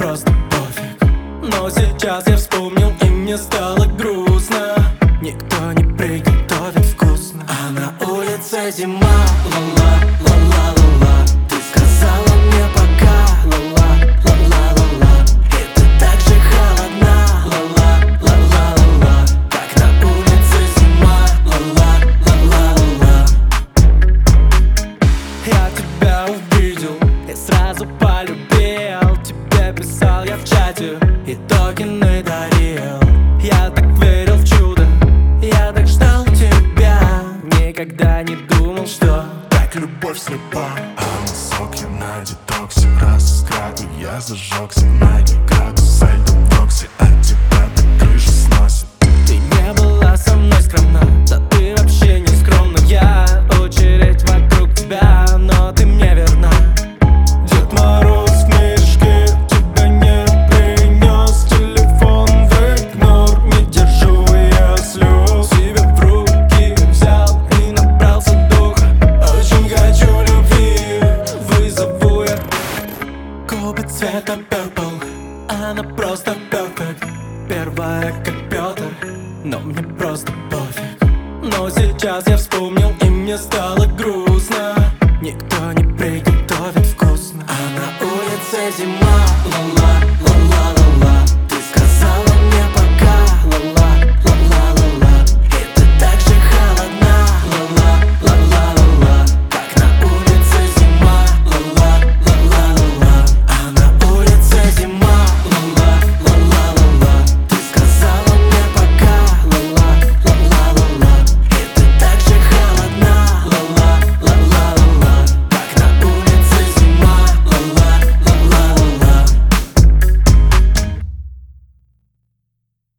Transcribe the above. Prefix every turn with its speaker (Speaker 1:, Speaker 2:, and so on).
Speaker 1: просто пофиг. Но сейчас я вспомнил, и мне стало грустно. Никто не приготовит вкусно, а на улице зима. Ла-ла, ла-ла, ла-ла. Ты сказала мне пока. Ла-ла, ла-ла, ла-ла. И ты так же холодна. Ла-ла, ла-ла, ла-ла. Как на улице зима. Ла-ла, ла-ла, ла-ла. Я тебя увидел и сразу полюбил. Тебе писал я в чате и токены дарил. Я так верил в чудо, я так ждал тебя. Никогда не думал, что так любовь слепа.
Speaker 2: А на сок я на детоксе, раз граду я зажегся. На градус зайду в Рокси, а тебя до крыши сносит.
Speaker 1: Ты не была со мной скромна, да ты вообще не скромная. Очередь вокруг тебя, но ты мне верна. Дед Мороз в мешке тебя не принес. Телефон в игнор, не держу я слез. Себя в руки взял и набрался духа. Очень хочу любви, вызову я. Губы цвета purple, она просто perfect. Первая как Пётр, но мне просто пофиг. Но сейчас я вспомнил, и мне стало грустно. Никто не приготовит вкусно, а на улице зима.